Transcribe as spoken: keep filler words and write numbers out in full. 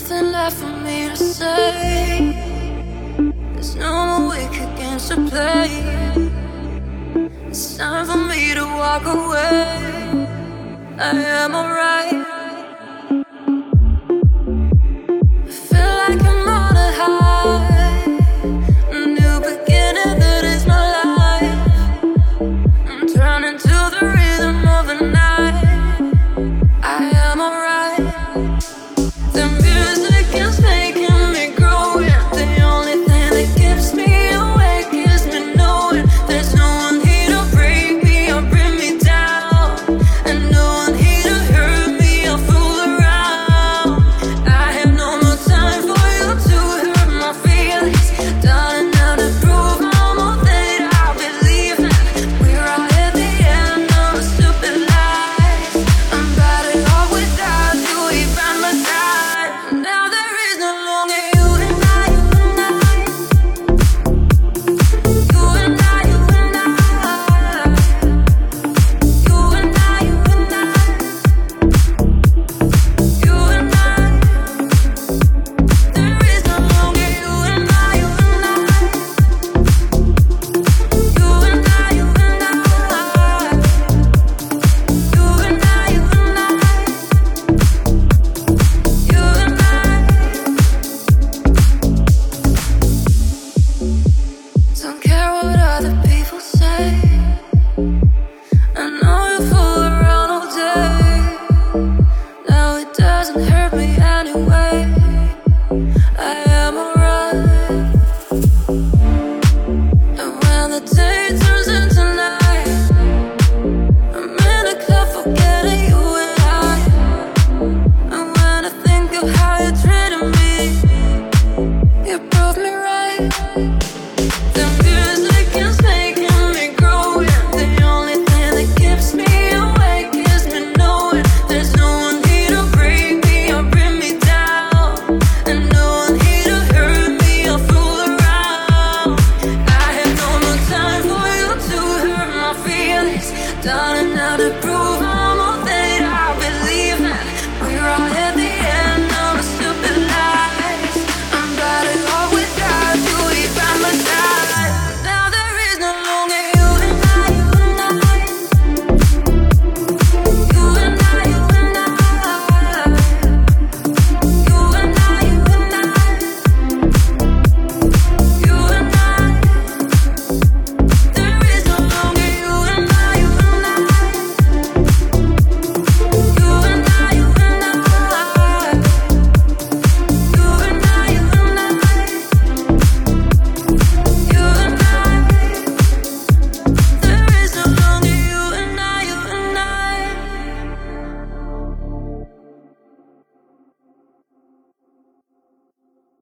nothing left for me to say. There's no more wicked games to play. It's time for me to walk away. I am alright. I feel like I'm on a high. A new beginning, that is my life. I'm turning to the rhythm of the night. I am alright. The music is making me growing. The only thing that keeps me awake is me knowing there's no one here to break me or bring me down, and no one here to hurt me or fool around. I have no more time for you to hurt my feelings. Darling, now to prove no more that I believe in. We're all at the end of a stupid life. I'm better off without you here by my side. Now there is no longer you and I, you and I. You and I, you and I. You and I, you and I. You and I. There is no longer you and I, you and I. You and I, you and I. You and I, you and I. You and I. Don't care what other people say. I know you fool around all day. Now it doesn't hurt me